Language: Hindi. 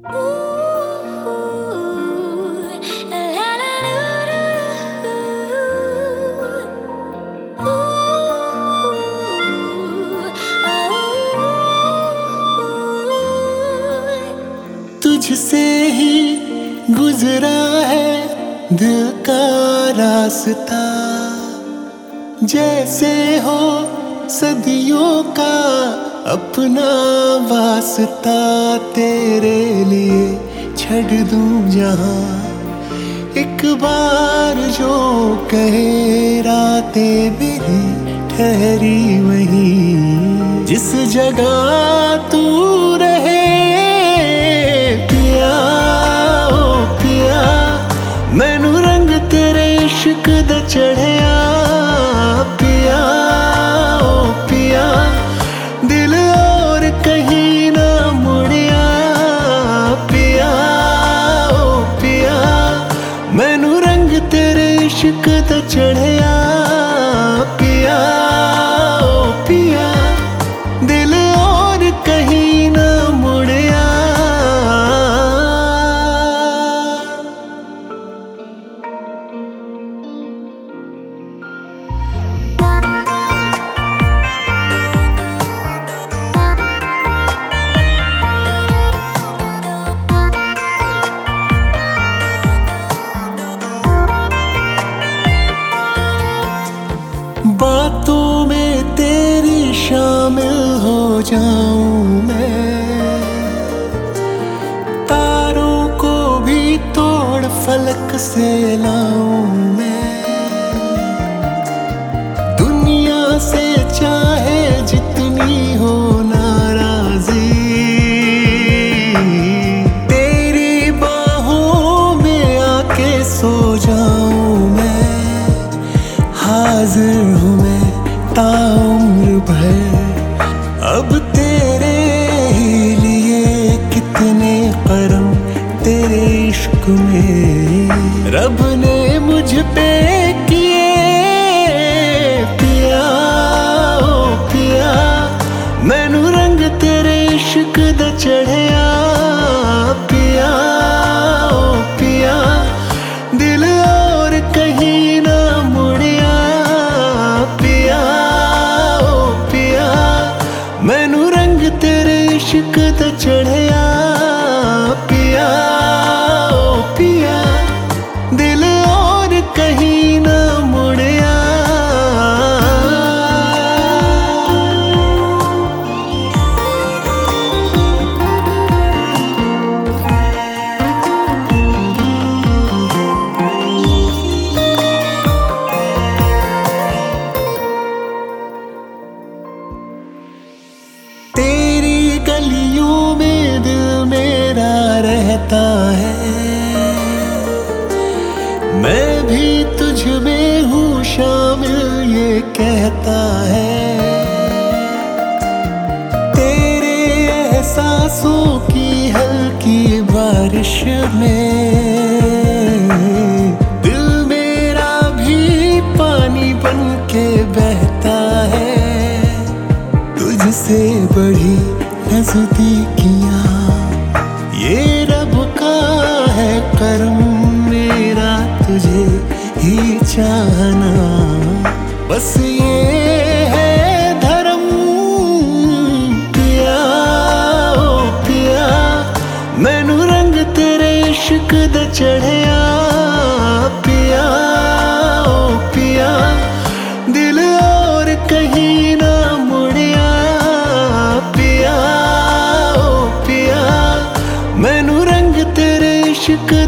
तुझसे ही गुजरा है दिल का रास्ता, जैसे हो सदियों का अपना वास्ता। तेरे लिए छड़ दूं जहां एक बार जो कहे, रातें मेरी ठहरी वहीं जिस जगह तू रहे। पिया ओ पिया, मैनू रंग तेरे इश्क दा चढ़िया। पिया ओ पिया, दिल और कहीं ना मुड़िया। पिया ओ पिया, मैनू रंग तेरे इश्क दा चढ़िया। पिया ओ पिया, दिल और कहीं ना मुड़िया। बातों में तेरी शामिल हो जाऊं मैं, तारों को भी तोड़ फलक से लाऊं मैं। दुनिया से चाहे जितनी हो नाराजी, तेरी बाहों में आके सो जाऊं मैं। हाजिर हूँ मैं ताउम्र भर अब तेरे ही लिए। कितने करम तेरे इश्क में रब ने मुझ पे किए। पिया ओ पिया, मैनू रंग तेरे इश्क दा चढ़िया। पिया ओ पिया, दिल और कहीं ना मुड़िया। पिया ओ पिया, मैनू रंग तेरे इश्क दा चढ़िया। पिया ओ पिया, दिल और कहीं ना मुड़िया। तेरी गलियों में दिल मेरा रहता है, मैं भी तुझ में हूँ शामिल ये कहता है। तेरे एहसासों की हल्की बारिश में दिल मेरा भी पानी बन के बहता है। तुझसे बड़ी नज़दीकियाँ ये रब का है करम, मेरा तुझे ही चाहना बस ये है धर्म। पिया ओ पिया, मैनू रंग तेरे इश्क दा चढ़िया। पिया ओ पिया, दिल और कहीं ना मुड़िया। पिया ओ पिया, मैनू रंग तेरे इश्क